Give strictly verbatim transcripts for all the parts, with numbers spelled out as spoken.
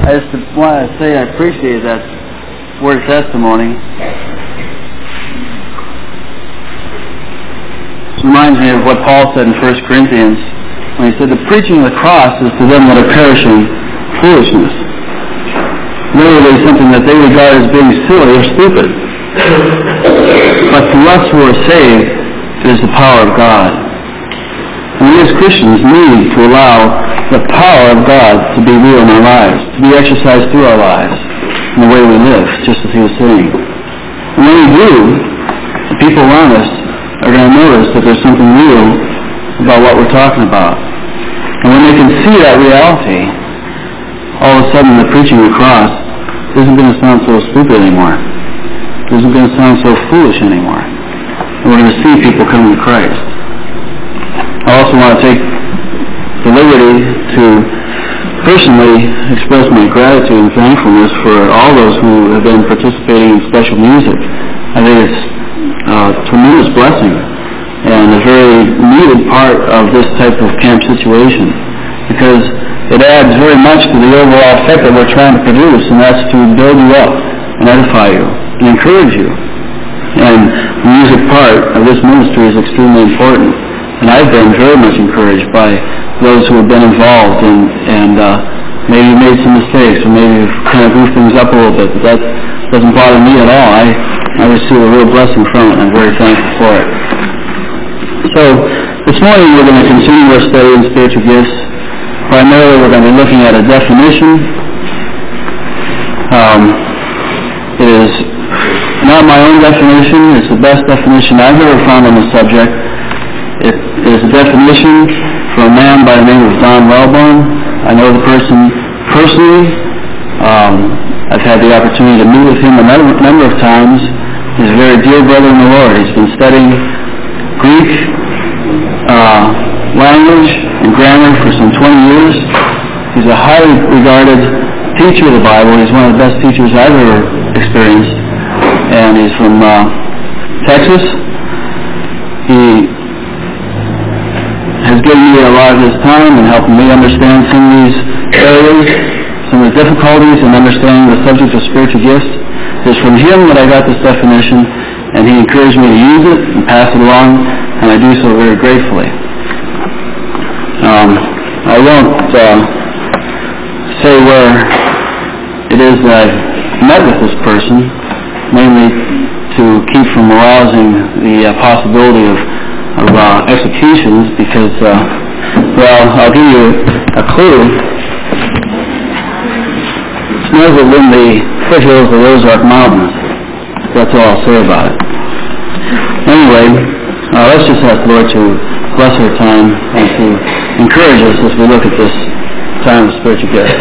I just want to say I appreciate that word of testimony. It reminds me of what Paul said in First Corinthians when he said, the preaching of the cross is to them that are perishing foolishness. Literally something that they regard as being silly or stupid. But to us who are saved, it is the power of God. And we as Christians need to allow the power of God to be real in our lives, to be exercised through our lives, in the way we live, just as he was saying. And when we do, the people around us are going to notice that there's something real about what we're talking about. And when they can see that reality, all of a sudden the preaching of the cross isn't going to sound so stupid anymore. It isn't going to sound so foolish anymore. And we're going to see people coming to Christ. I also want to take the liberty to personally express my gratitude and thankfulness for all those who have been participating in special music. I think it's a tremendous blessing and a very needed part of this type of camp situation, because it adds very much to the overall effect that we're trying to produce, and that's to build you up and edify you and encourage you. And the music part of this ministry is extremely important, and I've been very much encouraged by those who have been involved and, and uh, maybe made some mistakes or maybe kind of goofed things up a little bit, but that doesn't bother me at all. I, I receive a real blessing from it, and I'm very thankful for it. So, this morning we're going to continue our study in spiritual gifts. Primarily we're going to be looking at a definition. Um, it is not my own definition. It's the best definition I've ever found on the subject. It is a definition from a man by the name of Don Wellborn. I know the person personally. Um, I've had the opportunity to meet with him a number of times. He's a very dear brother in the Lord. He's been studying Greek uh, language and grammar for some twenty years. He's a highly regarded teacher of the Bible. He's one of the best teachers I've ever experienced. And he's from uh, Texas. He has given me a lot of his time and helped me understand some of these areas, some of the difficulties in understanding the subject of spiritual gifts. It's from him that I got this definition, and he encouraged me to use it and pass it along, and I do so very gratefully. Um, I won't uh, say where it is that I've met with this person, mainly to keep from arousing the uh, possibility of of uh, executions, because, uh, well, I'll give you a clue. It's nestled in the foothills of the Ozark Mountains. That's all I'll say about it. Anyway, uh, let's just ask the Lord to bless our time and to encourage us as we look at this time of spiritual gift.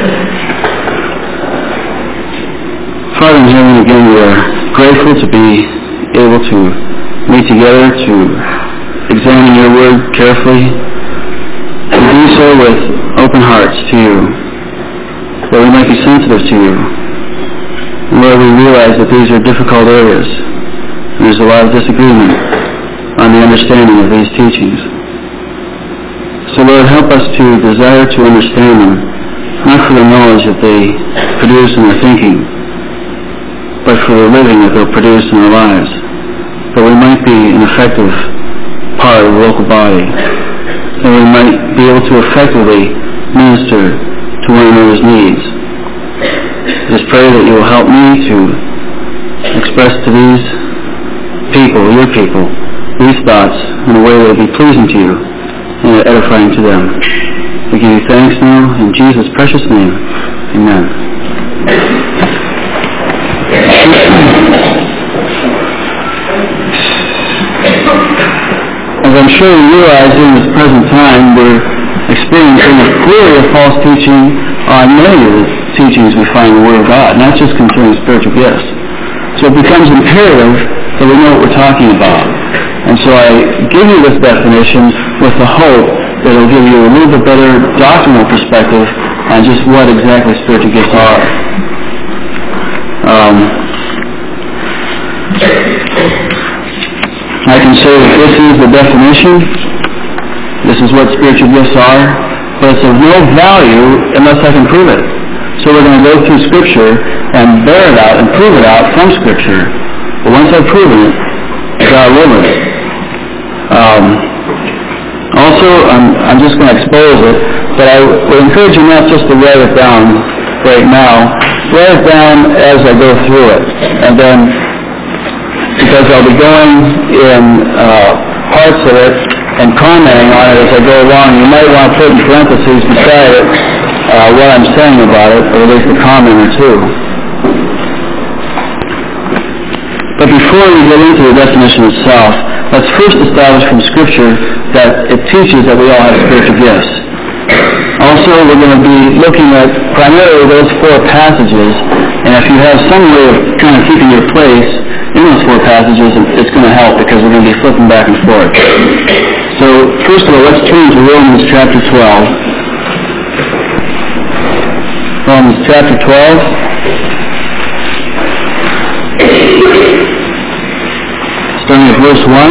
Father in heaven, again, we are grateful to be able to meet together to examine your word carefully, and do so with open hearts to you, that we might be sensitive to you. And Lord, we realize that these are difficult areas, and there's a lot of disagreement on the understanding of these teachings. So Lord, help us to desire to understand them, not for the knowledge that they produce in our thinking, but for the living that they'll produce in our lives, that we might be an effective part of the local body, that we might be able to effectively minister to one another's needs. I just pray that you will help me to express to these people, your people, these thoughts in a way that will be pleasing to you and edifying to them. We give you thanks now in Jesus' precious name. Amen. As I'm sure you realize in this present time, we're experiencing a flurry of false teaching on many of the teachings we find in the Word of God, not just concerning spiritual gifts. So it becomes imperative that we know what we're talking about. And so I give you this definition with the hope that it will give you a little bit better doctrinal perspective on just what exactly spiritual gifts are. Um, I can say that this is the definition. This is what spiritual gifts are. But it's of no value unless I can prove it. So we're going to go through Scripture and bear it out and prove it out from Scripture. But once I've proven it, God will it. Um, also, I'm, I'm just going to expose it, but I would encourage you not just to write it down right now. Write it down as I go through it. And then, because I'll be going in uh, parts of it and commenting on it as I go along, you might want to put in parentheses beside it uh, what I'm saying about it, or at least a comment or two. But before we get into the definition itself, let's first establish from Scripture that it teaches that we all have spiritual gifts. Also, we're going to be looking at primarily those four passages, and if you have some way of kind of keeping your place in those four passages, it's going to help because we're going to be flipping back and forth. So, first of all, let's turn to Romans chapter twelve. Romans chapter twelve. Starting at verse one.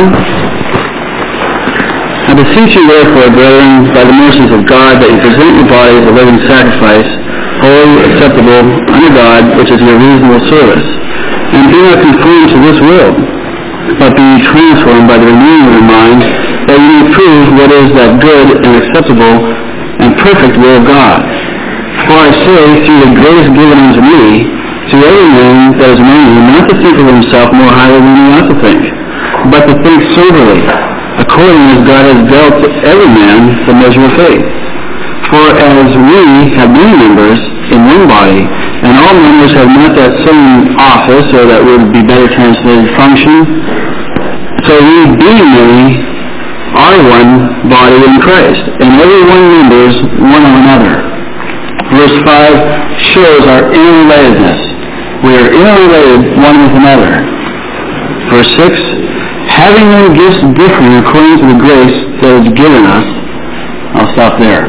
I beseech you therefore, brethren, by the mercies of God, that you present your bodies a living sacrifice, holy, acceptable unto God, which is your reasonable service. And be not conformed to this world, but be transformed by the renewing of your mind, that you may prove what is that good and acceptable and perfect will of God. For I say, through the grace given unto me, to every man that is among you, not to think of himself more highly than he ought to think, but to think soberly, according as God has dealt to every man the measure of faith. For as we have many members in one body, and all members have not that same office, or that would be better translated function, so we, being many, are one body in Christ, and every one members one of another. Verse five shows our interrelatedness. We are interrelated one with another. Verse six, having then gifts differing according to the grace that is given us. I'll stop there.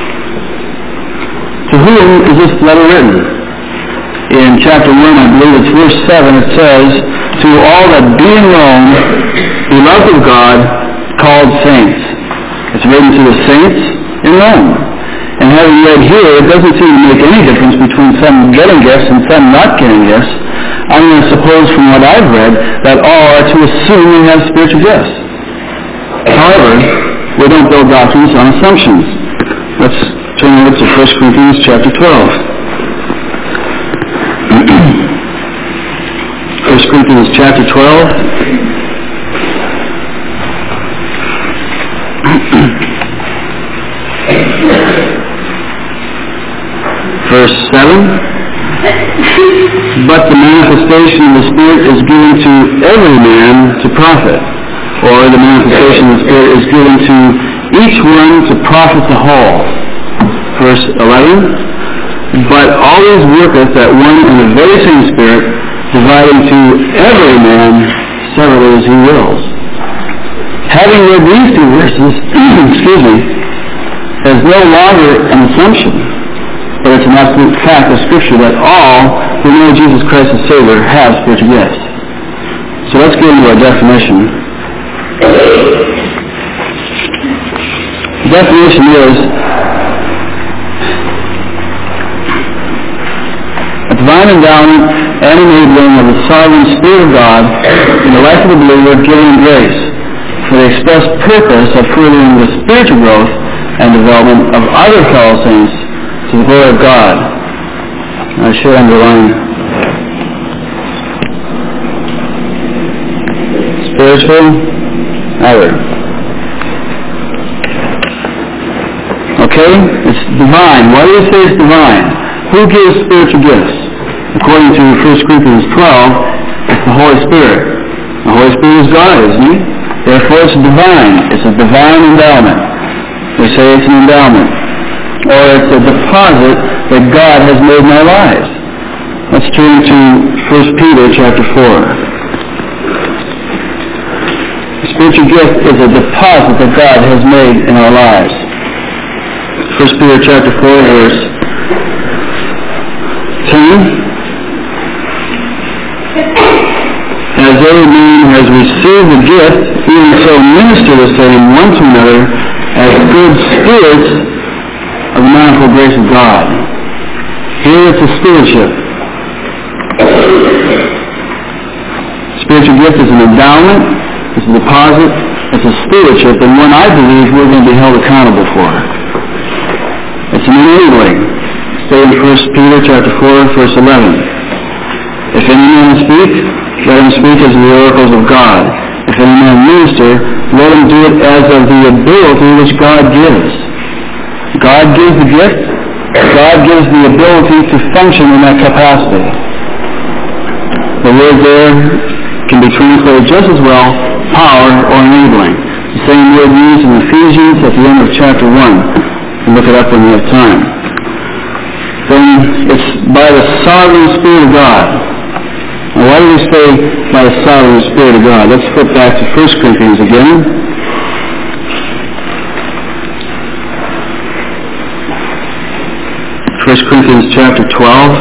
To whom is this letter written? In chapter one, I believe it's verse seven, it says, to all that be in Rome, beloved of God, called saints. It's written to the saints in Rome. And having read here, it doesn't seem to make any difference between some getting gifts and some not getting gifts. I'm going to suppose from what I've read that all are to assume we have spiritual gifts. However, we don't build doctrines on assumptions. Let's turn over to First Corinthians chapter twelve. First Corinthians chapter twelve. Verse seven. But the manifestation of the Spirit is given to every man to profit, or the manifestation of the Spirit is given to each one to profit the whole. Verse eleven. But always worketh that one and the very same Spirit, dividing to every man severally as he wills. Having read these two verses, excuse me, is no longer an assumption, but it's an absolute fact of Scripture that all who know Jesus Christ as Savior have spiritual gifts. So let's get into our definition. The definition is a divine endowment and enabling of the sovereign Spirit of God in the life of the believer given grace for the express purpose of furthering the spiritual growth and development of other fellow saints to the glory of God. I should underline spiritual other. Okay? It's divine. Why do you say it's divine? Who gives spiritual gifts? According to First Corinthians twelve, it's the Holy Spirit. The Holy Spirit is God, isn't He? Therefore it's divine. It's a divine endowment. We say it's an endowment. Or it's a deposit that God has made in our lives. Let's turn to First Peter chapter four. The spiritual gift is a deposit that God has made in our lives. First Peter chapter four, verse ten. As every man has received the gift, even so minister the same one to another as good stewards of the manifold grace of God. Here it's a stewardship. Spiritual gift is an endowment, it's a deposit, it's a stewardship, and one I believe we're going to be held accountable for. It's an enabling. Stay in First Peter chapter four, verse eleven. If any man speak, let him speak as the oracles of God. If any man minister, let him do it as of the ability which God gives. God gives the gift. God gives the ability to function in that capacity. The word there can be translated just as well, power or enabling. The same word used in Ephesians at the end of chapter one. You can look it up when you have time. Then it's by the sovereign Spirit of God. Now, why do we say by the sovereign Spirit of God? Let's flip back to First Corinthians again. First Corinthians chapter twelve.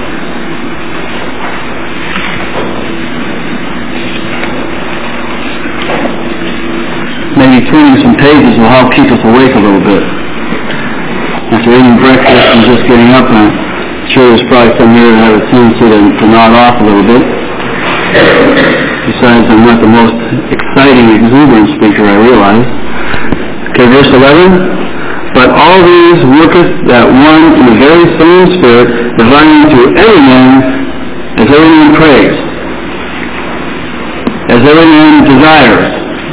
Maybe turning some pages will help keep us awake a little bit. After eating breakfast and just getting up, I'm sure there's probably some here that have a tendency to, to nod off a little bit. Besides, I'm not the most exciting, exuberant speaker, I realize. Okay, verse eleven. But all these worketh that one in the very same Spirit, dividing to every man as every man prays, as every man desires.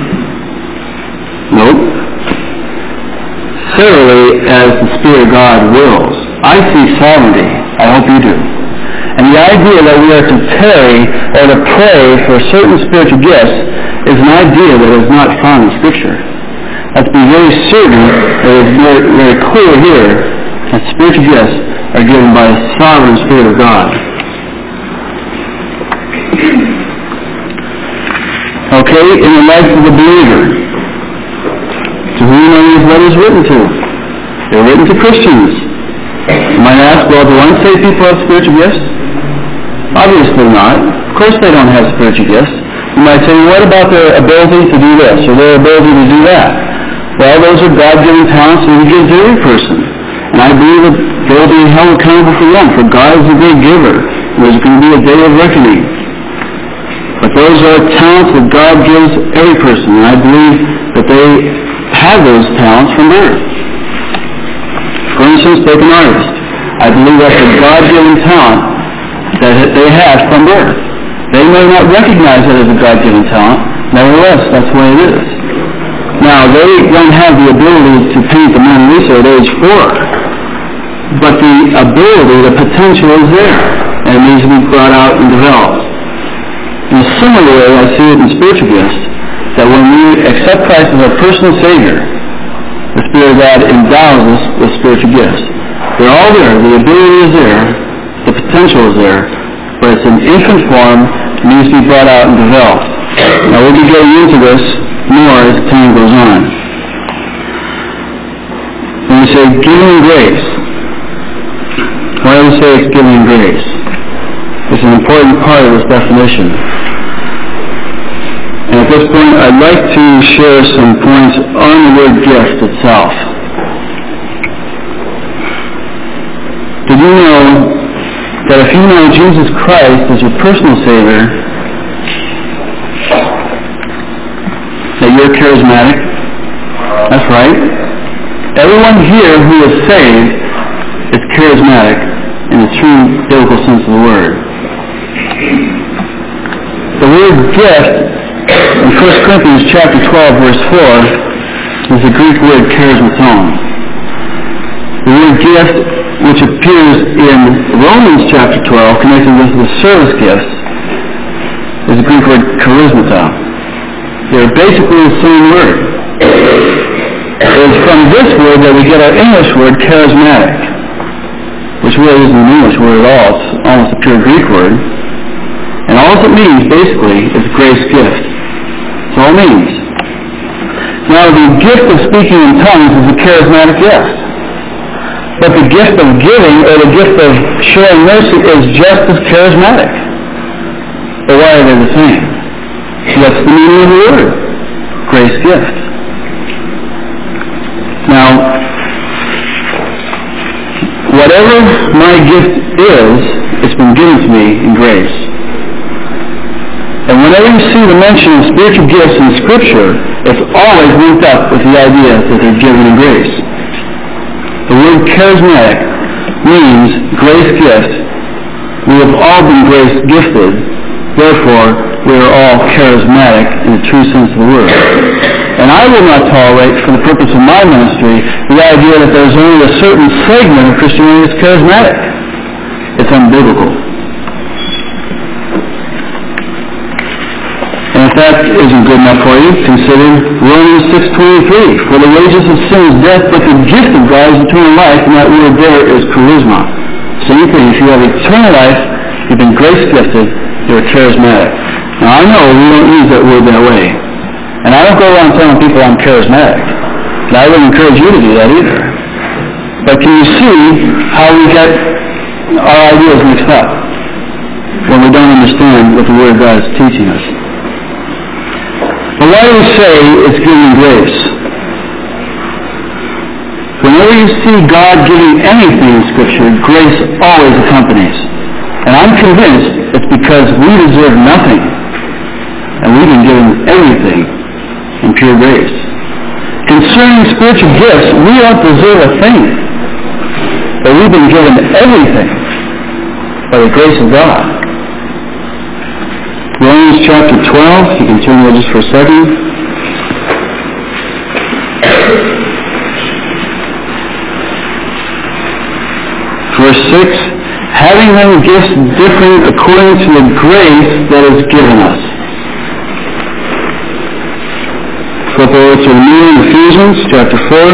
Nope. Severally as the Spirit of God wills. I see sovereignty. I hope you do. And the idea that we are to tarry or to pray for certain spiritual gifts is an idea that is not found in Scripture. Let's be very certain that it is very, very clear here that spiritual gifts are given by the sovereign Spirit of God. Okay, in the life of the believer, to whom are these letters written to? They're written to Christians. You might ask, well, do unsaved people have spiritual gifts? Obviously not. Of course they don't have spiritual gifts. You might say, what about their ability to do this or their ability to do that? Well, those are God-given talents that He gives to every person. And I believe that they will be held accountable for them, for God is a great giver. There's going to be a day of reckoning. But those are talents that God gives every person, and I believe that they have those talents from birth. For instance, take an artist. I believe that's a God-given talent that they have from birth. They may not recognize it as a God-given talent, nevertheless, that's the way it is. Now, they don't have the ability to paint the Mona Lisa at age four, but the ability, the potential is there, and it needs to be brought out and developed. In a similar way, I see it in spiritual gifts, that when we accept Christ as our personal Savior, the Spirit of God endows us with spiritual gifts. They're all there. The ability is there. The potential is there. But it's in infant form. It needs to be brought out and developed. Now, we'll be getting into this more as time goes on. When we say giving grace, why do we say it's giving grace? It's an important part of this definition. And at this point, I'd like to share some points on the word gift itself. Did you know that if you know Jesus Christ as your personal Savior, that you're charismatic? That's right. Everyone here who is saved is charismatic in the true biblical sense of the word. The word gift in First Corinthians chapter twelve, verse four, is the Greek word charismaton. The word gift, which appears in Romans chapter twelve, connected with the service gifts, is the Greek word charismata. They're basically the same word. It's from this word that we get our English word charismatic, which really isn't an English word at all. It's almost a pure Greek word. And all it means, basically, is grace gift. That's all it means. Now, the gift of speaking in tongues is a charismatic gift. But the gift of giving, or the gift of showing mercy, is just as charismatic. But why are they the same? What's the meaning of the word? Grace gift. Now, whatever my gift is, it's been given to me in grace. And whenever you see the mention of spiritual gifts in Scripture, it's always linked up with the idea that they're given in grace. The word charismatic means grace gift. We have all been grace gifted, therefore we are all charismatic in the true sense of the word. And I will not tolerate, for the purpose of my ministry, the idea that there's only a certain segment of Christianity that's charismatic. It's unbiblical. And if that isn't good enough for you, consider Romans six twenty-three. For the wages of sin is death, but the gift of God is eternal life, and that word there is charisma. Same thing. If you have eternal life, you've been grace gifted, you're charismatic. Now I know we don't use that word that way. And I don't go around telling people I'm charismatic. And I wouldn't encourage you to do that either. But can you see how we get our ideas mixed up when we don't understand what the Word of God is teaching us? But why do we say it's given grace? Whenever you see God giving anything in Scripture, grace always accompanies. And I'm convinced it's because we deserve nothing. And we've been given everything in pure grace. Concerning spiritual gifts, we don't deserve a thing. But we've been given everything by the grace of God. Romans chapter twelve, you can turn there just for a second. Verse six, having then gifts different according to the grace that is given us. Flip over to the New Ephesians chapter four.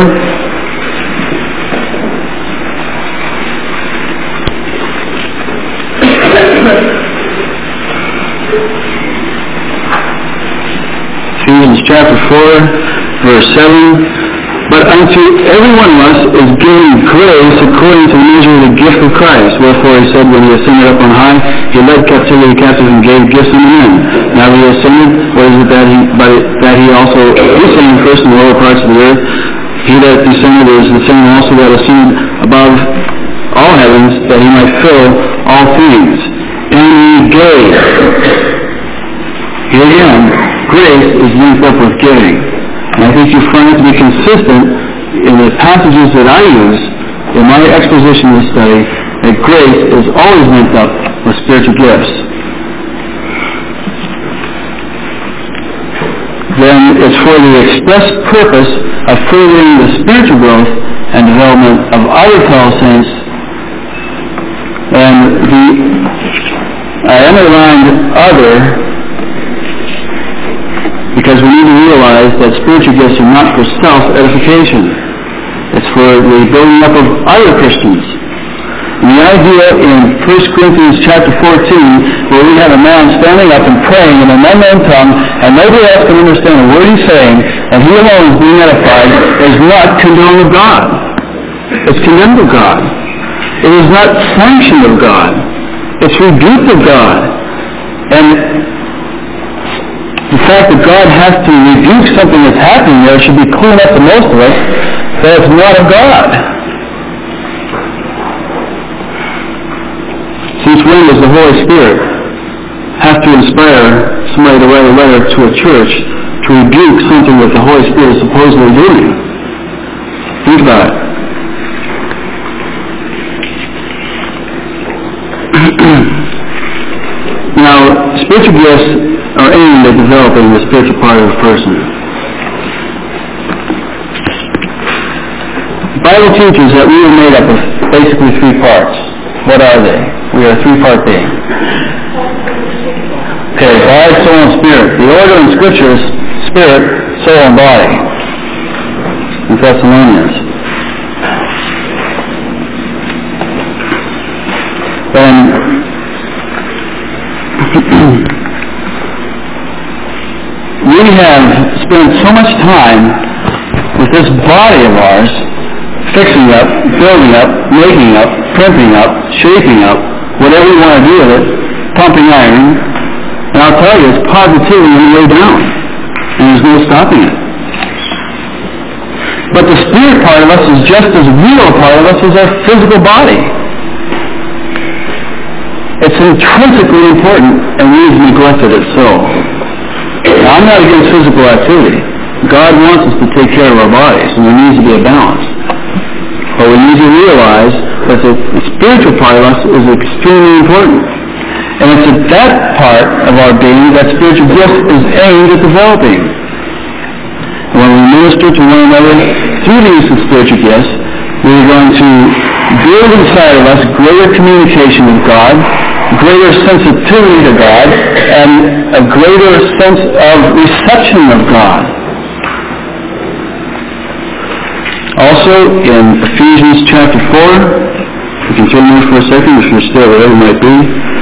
Ephesians chapter four, verse seven. But unto every one of us is given grace according to the measure of the gift of Christ. Wherefore he said, when he ascended up on high, he led captivity captive and gave gifts unto men. Now that he ascended, what is it that he, by that he also descended first in the lower parts of the earth? He that descended is the same also that ascended above all heavens, that he might fill all things. And he gave. Here again, grace is linked up with giving. And I think you find it to be consistent in the passages that I use in my exposition of the study, that grace is always linked up with spiritual gifts. Then it's for the express purpose of furthering the spiritual growth and development of other fellow saints. And the I underlined other because we need to realize that spiritual gifts are not for self-edification. It's for the building up of other Christians. And the idea in First Corinthians chapter fourteen, where we have a man standing up and praying in an unknown tongue, and nobody else can understand a word he's saying, and he alone is being edified, is not condoned of God. It's condemned of God. It is not sanctioned of God. It's rebuked of God. And the fact that God has to rebuke something that's happening there should be clear enough to most of us that it's not of God. Since when does the Holy Spirit have to inspire somebody to write a letter to a church to rebuke something that the Holy Spirit is supposedly doing? Think about it. Now, spiritual gifts are aimed at developing the spiritual part of a person. The Bible teaches that we are made up of basically three parts. What are they? We are a three-part being. Okay, body, soul, and spirit. The order in Scripture is spirit, soul, and body. In Thessalonians. And we have spent so much time with this body of ours, fixing up, building up, making up, printing up, shaping up, whatever you want to do with it, pumping iron, and I'll tell you, it's positively on the way down, and there's no stopping it. But the spirit part of us is just as real a part of us as our physical body. It's intrinsically important, and we've neglected it so. Now, I'm not against physical activity. God wants us to take care of our bodies, and there needs to be a balance. But we need to realize that the spiritual part of us is extremely important. And it's at that part of our being that spiritual gift is aimed at developing. When we minister to one another through the use of spiritual gifts, we're going to build inside of us greater communication with God, greater sensitivity to God, and a greater sense of reception of God. Also, in Ephesians chapter four, we can turn there for a second if you're still wherever it might be.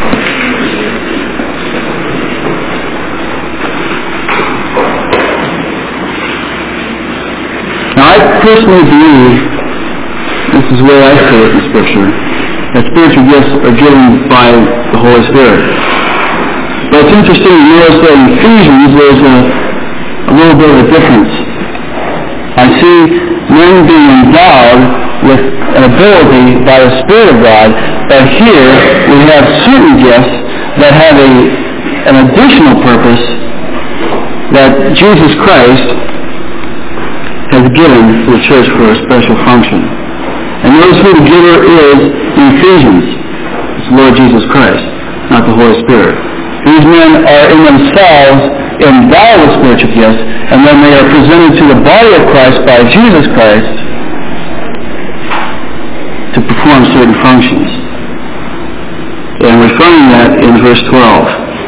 Now, I personally believe, this is where I see it in Scripture, that spiritual gifts are given by the Holy Spirit. But it's interesting to notice that in Ephesians there's a, a little bit of a difference. I see men being endowed with an ability by the Spirit of God, but here we have certain gifts that have a, an additional purpose that Jesus Christ has given to the church for a special function. And notice who the giver is in Ephesians. It's the Lord Jesus Christ, not the Holy Spirit. These men are in themselves endowed with spiritual gifts, and then they are presented to the body of Christ by Jesus Christ to perform certain functions. And we find that in verse twelve.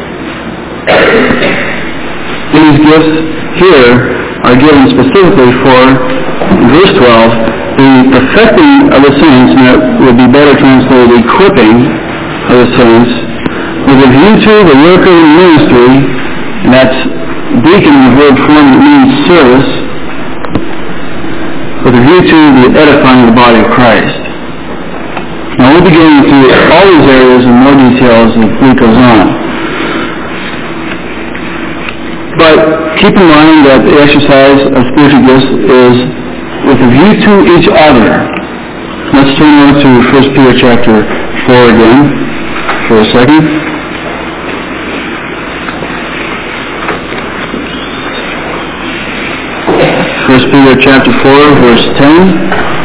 These gifts here are given specifically for, in verse twelve, the perfecting of the saints, and that would be better translated equipping of the saints, with a view to the work of the ministry, and that's deacon in the word form that means service, with a view to the edifying of the body of Christ. Now we'll be getting into all these areas in more detail as the week goes on. But keep in mind that the exercise of spiritual gifts is with a view to each other. Let's turn over to First Peter chapter four again for a second. First Peter chapter four, verse ten.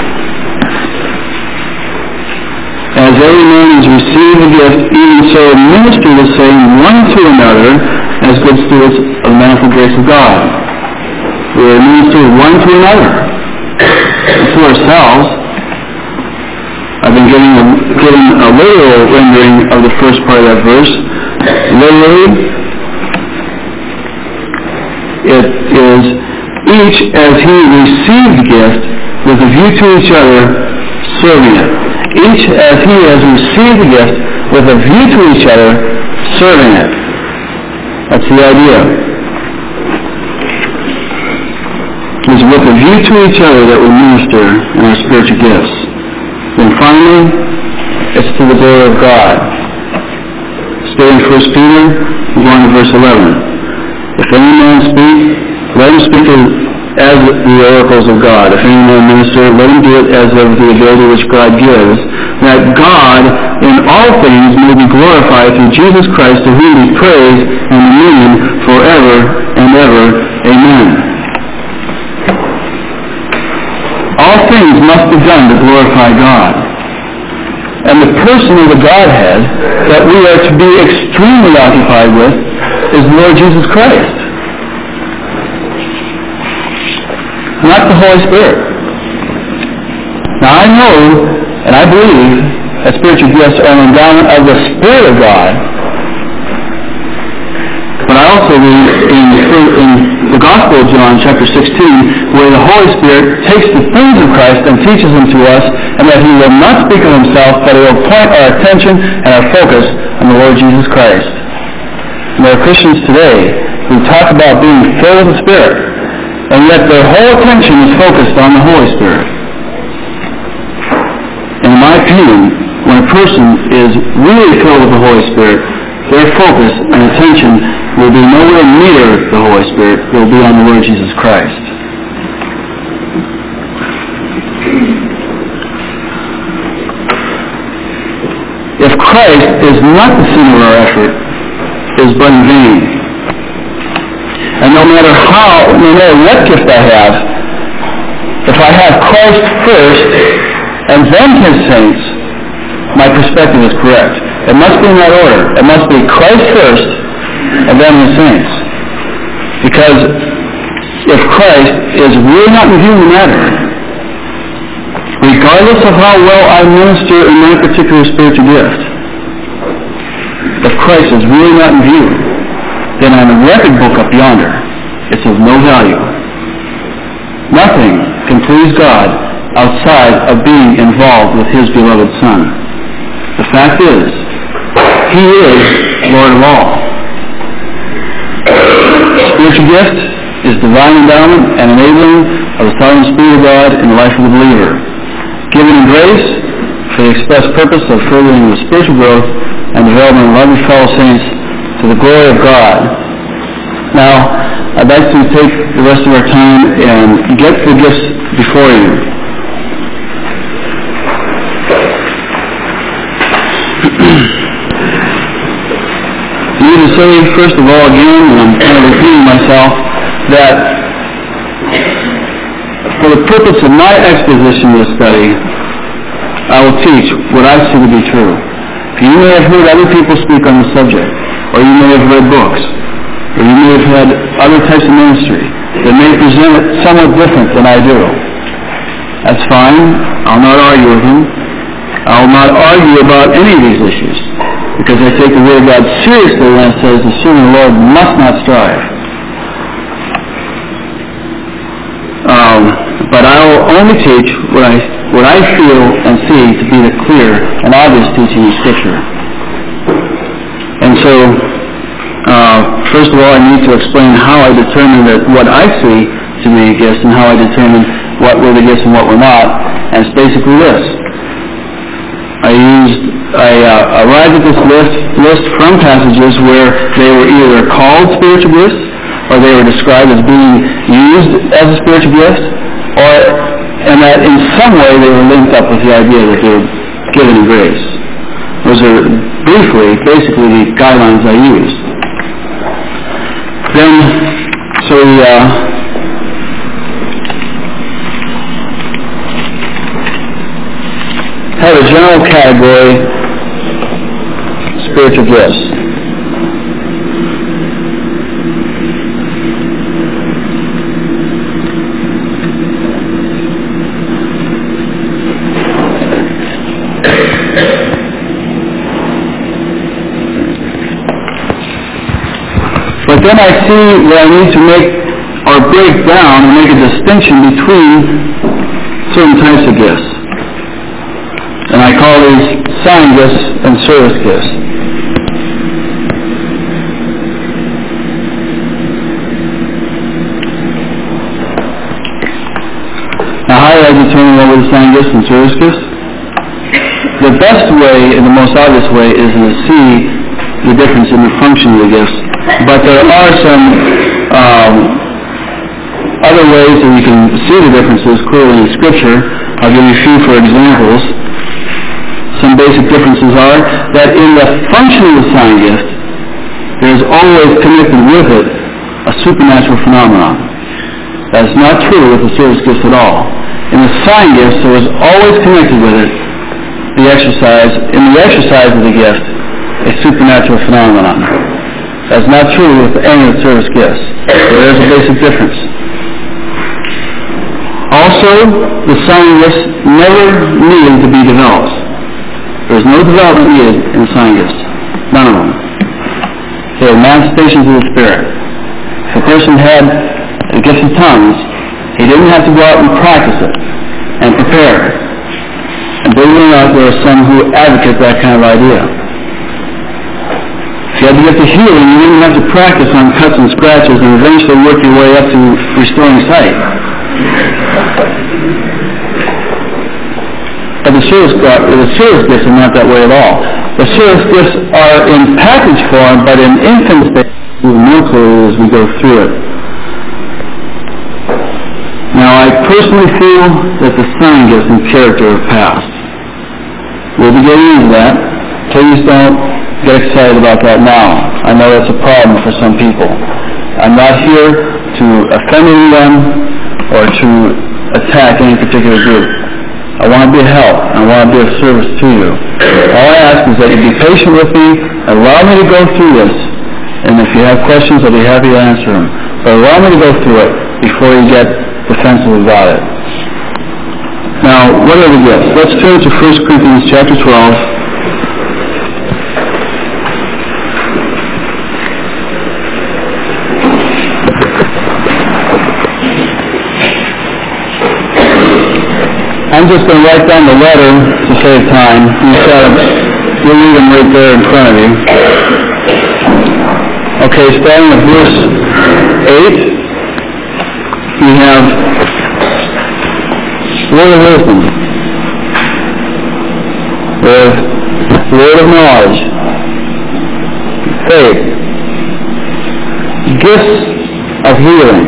As every man has received a gift, even so minister the same one to another as good stewards of the manifold grace of God. We are ministering one to another. To ourselves. I've been giving a, giving a literal rendering of the first part of that verse. Literally, it is each as he received the gift with a view to each other, serving it. Each as he has received the gift with a view to each other, serving it. That's the idea. It's with a view to each other that we minister in our spiritual gifts. Then finally, it's to the glory of God. Stay in First Peter, we're going to verse eleven. If any man speak, let him speak as the oracles of God. If any man minister, let him do it as of the ability which God gives, that God in all things may be glorified through Jesus Christ, to whom be praise and dominion forever and ever. Amen. All things must be done to glorify God. And the person of the Godhead that we are to be extremely occupied with is the Lord Jesus Christ. Not the Holy Spirit. Now I know and I believe that spiritual gifts are an endowment of the Spirit of God. But I also read in, in the Gospel of John, chapter sixteen, where the Holy Spirit takes the things of Christ and teaches them to us, and that he will not speak of himself, but he will point our attention and our focus on the Lord Jesus Christ. And there are Christians today who talk about being filled with the Spirit, and yet their whole attention is focused on the Holy Spirit. In my opinion, when a person is really filled with the Holy Spirit, their focus and attention will be nowhere near the Holy Spirit. It will be on the Lord Jesus Christ. Christ is not the center of our effort, is but in vain. And no matter how, no matter what gift I have, if I have Christ first and then His saints, my perspective is correct. It must be in that order. It must be Christ first and then His saints. Because if Christ is really not in view in the matter, regardless of how well I minister in my particular spiritual gift, if Christ is really not in view, then on a record book up yonder, it's of no value. Nothing can please God outside of being involved with His beloved Son. The fact is, He is Lord of all. Spiritual gift is divine endowment and enabling of the sovereign Spirit of God in the life of the believer, given in grace for the express purpose of furthering the spiritual growth and development of other fellow saints to the glory of God. Now, I'd like to take the rest of our time and get the gifts before you. I need to say, first of all, again, and I'm kind of repeating myself, that for the purpose of my exposition of the study, I will teach what I see to be true. You may have heard other people speak on the subject, or you may have read books, or you may have had other types of ministry that may present it somewhat different than I do. That's fine. I'll not argue with them. I'll not argue about any of these issues, because I take the Word of God seriously when it says the servant of the Lord must not strive. Um, but I will only teach what I what I feel and see to be the clear and obvious teaching of Scripture. And so, uh, first of all, I need to explain how I determine that what I see to be gifts and how I determine what were the gifts and what were not. And it's basically this. I used, I uh, arrived at this list, list from passages where they were either called spiritual gifts, or they were described as being used as a spiritual gift, or and that in some way they were linked up with the idea that they were given in grace. Those are briefly, basically, the guidelines I used. Then, so we uh, have a general category, spiritual gifts. But then I see that I need to make or break down and make a distinction between certain types of gifts. And I call these sign gifts and service gifts. Now, how do I determine what were the sign gifts and service gifts? The best way and the most obvious way is to see the difference in the function of the gifts. But there are some um, other ways that you can see the differences clearly in Scripture. I'll give you a few for examples. Some basic differences are that in the function of the sign gift, there is always connected with it a supernatural phenomenon. That's not true with the service gifts at all. In the sign gifts, there is always connected with it the exercise, in the exercise of the gift, a supernatural phenomenon. That's not true with any of the service gifts. There is a basic difference. Also, the sign gifts never needed to be developed. There is no development needed in the sign gifts. None of them. They are manifestations of the Spirit. If a person had the gift of tongues, he didn't have to go out and practice it and prepare it. And believe it or not, there are some who advocate that kind of idea. If you had to get the healing, you didn't have to practice on cuts and scratches and eventually work your way up to restoring sight. But the service, the service gifts are not that way at all. The service gifts are in package form, but in infant stage, we will know clearly as we go through it. Now, I personally feel that the sign gifts and character have passed. We'll be getting into that. Please don't get excited about that now. I know that's a problem for some people. I'm not here to offend anyone or to attack any particular group. I want to be a help. I want to be of service to you. All I ask is that you be patient with me, allow me to go through this, and if you have questions, I'll be happy to answer them. But allow me to go through it before you get defensive about it. Now, what are the gifts? Let's turn to First Corinthians chapter twelve. I'm just going to write down the letter to save time. You'll read them right there in front of you. Okay, starting with verse eight, we have word of wisdom, with word of knowledge, faith, gifts of healing.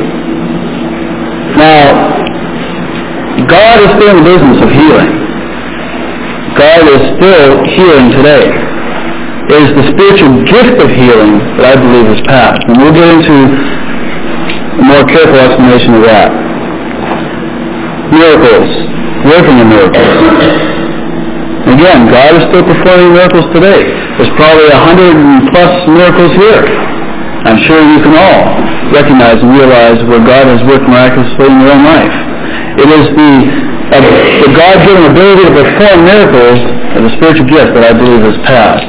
Now, God is still in the business of healing. God is still healing today. It is the spiritual gift of healing that I believe is past. And we'll get into a more careful explanation of that. Miracles. Working in miracles. Again, God is still performing miracles today. There's probably a hundred plus miracles here. I'm sure you can all recognize and realize where God has worked miraculously in your own life. It is the, uh, the God-given ability to perform miracles and the spiritual gift that I believe is past.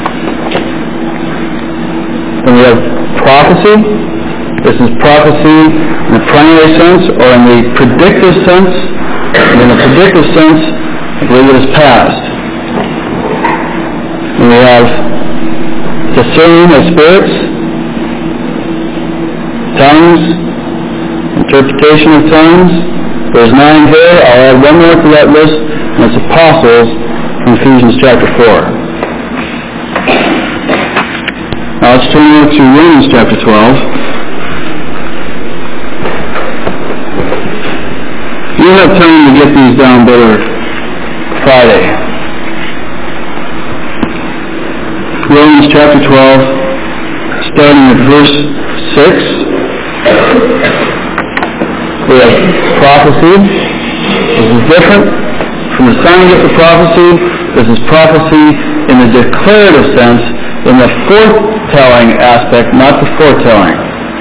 Then we have prophecy. This is prophecy in the primary sense or in the predictive sense. And in the predictive sense, I believe it is past. And we have discerning of spirits, tongues, interpretation of tongues. There's nine there. I'll add one more to that list, and it's apostles from Ephesians chapter four. Now let's turn over to Romans chapter twelve. You have time to get these down better Friday. Romans chapter twelve, starting at verse six. We have prophecy. This is different from the sign gift of prophecy. This is prophecy in the declarative sense, in the foretelling aspect, not the foretelling.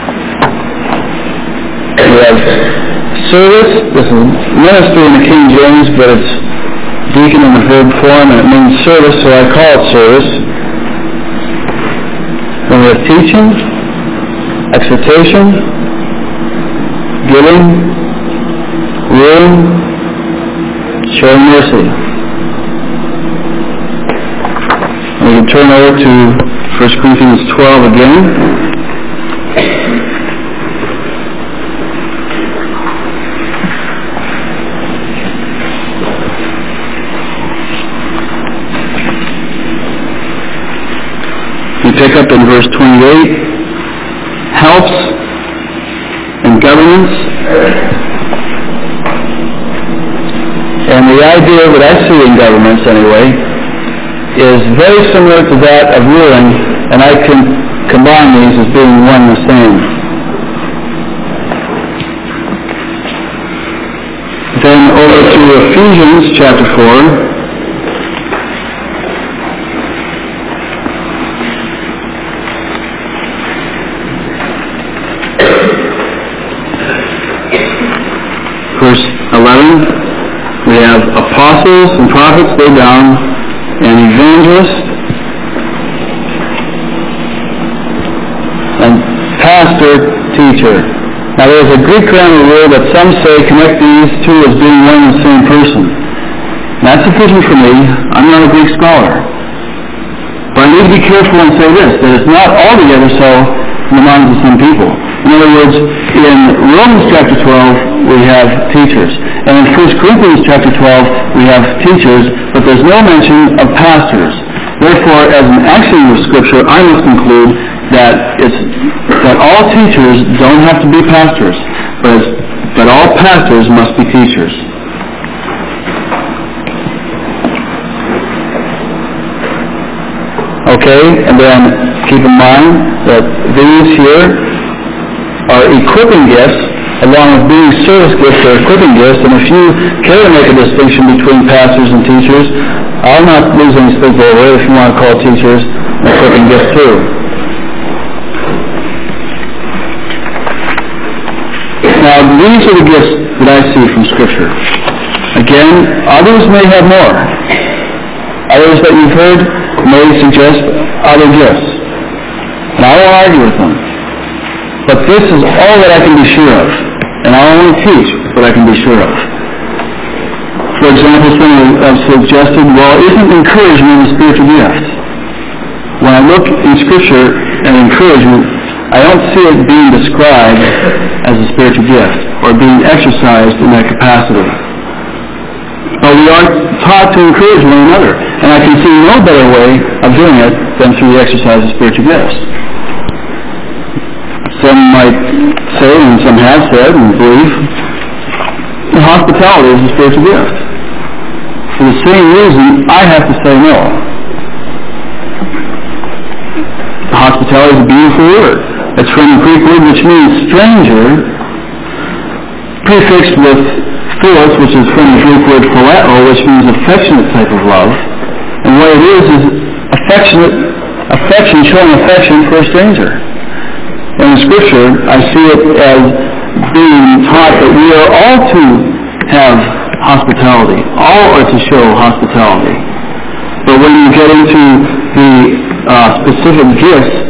We have service. This is ministry in the King James, but it's deacon in the verb form, and it means service, so I call it service. Then we have teaching, exhortation, giving, ruling, showing mercy. We can turn over to First Corinthians twelve again. We pick up in verse twenty-eight. Helps and governance. And the idea that I see in governments anyway is very similar to that of ruling, and I can combine these as being one and the same. Then over to Ephesians chapter four. Verse eleven, we have apostles and prophets, they down, and evangelists, and pastor, teacher. Now there's a Greek grammar rule that some say connect these two as being one and the same person. And that's sufficient for me. I'm not a Greek scholar. But I need to be careful and say this, that it's not altogether so in the minds of some people. In other words, in Romans chapter twelve, we have teachers. And in First Corinthians chapter twelve, we have teachers, but there's no mention of pastors. Therefore, as an axiom of Scripture, I must conclude that it's that all teachers don't have to be pastors, but, but all pastors must be teachers. Okay? And then keep in mind that these here are equipping gifts, along with being service gifts or equipping gifts. And if you care to make a distinction between pastors and teachers, I'll not lose any sleep over it if you want to call teachers equipping gifts too. Now, these are the gifts that I see from Scripture. Again, others may have more. Others that you've heard may suggest other gifts. And I won't argue with them. But this is all that I can be sure of. And I only teach what I can be sure of. For example, some have suggested, well, isn't encouragement a spiritual gift? When I look in Scripture at encouragement, I don't see it being described as a spiritual gift or being exercised in that capacity. But we are taught to encourage one another, and I can see no better way of doing it than through the exercise of spiritual gifts. Some might say, and some have said and believe, that hospitality is a spiritual gift. For the same reason, I have to say no. Hospitality is a beautiful word. It's from the Greek word which means stranger, prefixed with philos, which is from the Greek word phileo, which means affectionate type of love. And what it is is affectionate, affection, showing affection for a stranger. And in Scripture, I see it as being taught that we are all to have hospitality. All are to show hospitality. But when you get into the uh, specific gifts,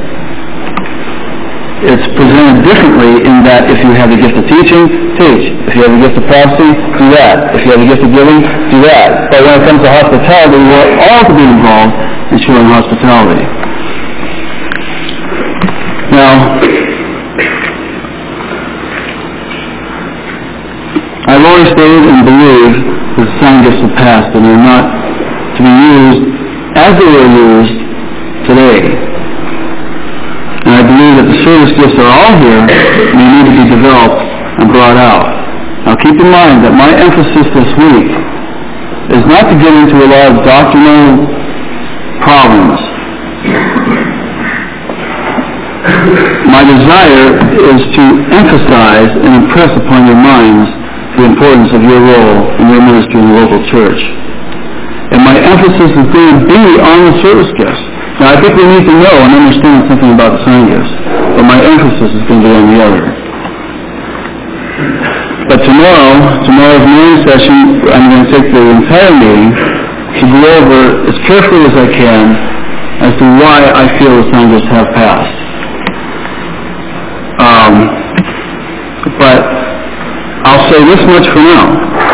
it's presented differently in that if you have the gift of teaching, teach. If you have the gift of prophecy, do that. If you have the gift of giving, do that. But when it comes to hospitality, we're all to be involved in showing hospitality. Now, I've always stated and believed that the sign gifts have passed and they're not to be used as they were used today. And I believe that the service gifts are all here and they need to be developed and brought out. Now keep in mind that my emphasis this week is not to get into a lot of doctrinal problems. My desire is to emphasize and impress upon your minds the importance of your role in your ministry in the local church. And my emphasis is going to be on the service gifts. Now, I think we need to know and understand something about the sign gifts, but my emphasis is going to be on the other. But tomorrow, tomorrow's morning session, I'm going to take the entire meeting to go over as carefully as I can as to why I feel the sign gifts have passed. Um, but I'll say this much for now.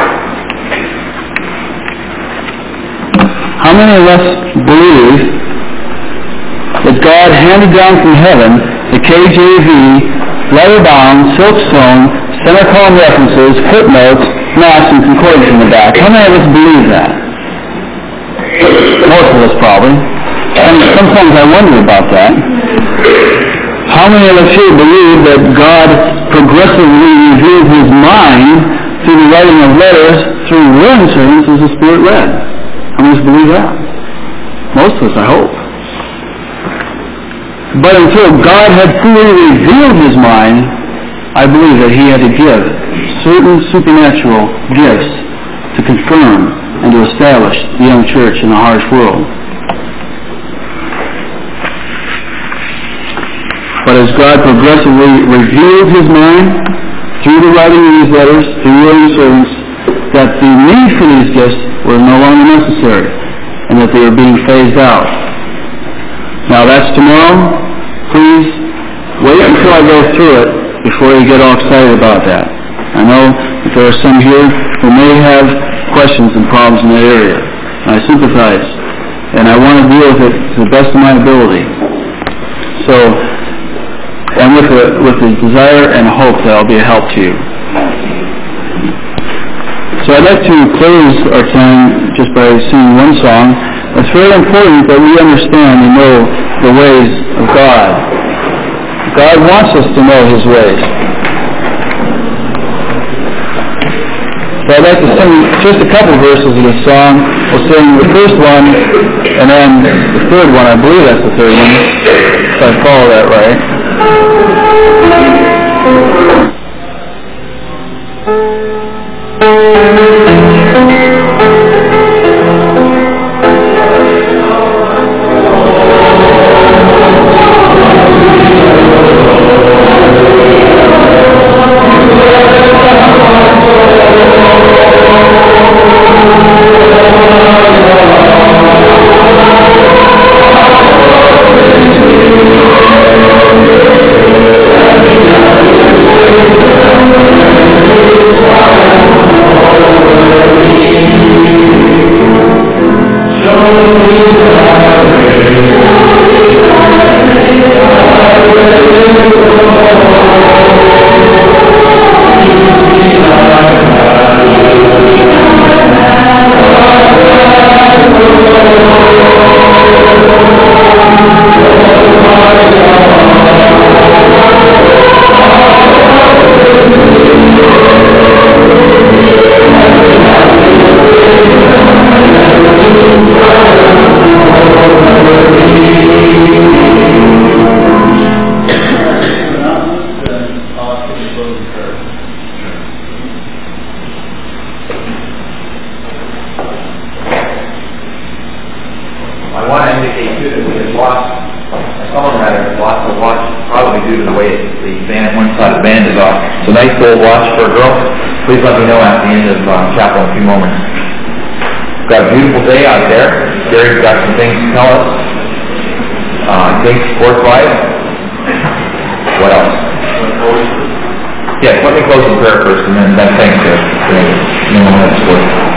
How many of us believe that God handed down from heaven the K J V, leather-bound, silk-sewn, center column references, footnotes, maps, and concordance in the back? How many of us believe that? Most of us probably. And sometimes I wonder about that. How many of us here believe that God progressively revealed His mind through the writing of letters through willing servants as the Spirit led? How many of us believe that? Most of us, I hope. But until God had fully revealed His mind, I believe that He had to give certain supernatural gifts to confirm and to establish the young church in a harsh world. But as God progressively revealed His mind through the writing of these letters, through willing servants, that the need for these gifts were no longer necessary and that they were being phased out. Now that's tomorrow. Please wait until I go through it before you get all excited about that. I know that there are some here who may have questions and problems in that area. I sympathize, and I want to deal with it to the best of my ability. So, and with the, with the desire and hope that I'll be a help to you. So I'd like to close our time just by singing one song. It's very important that we understand and know the ways of God. God wants us to know His ways. So I'd like to sing just a couple verses of this song. We'll sing the first one, And then the third one, I believe that's the third one, if I follow that right. Please let me know at the end of um, chapel in a few moments. We've got a beautiful day out there. Gary's got some things to tell us. Uh, things sports wise. What else? Yes, let me close in prayer first, and then, then thanks, Gary. And then we'll have sports.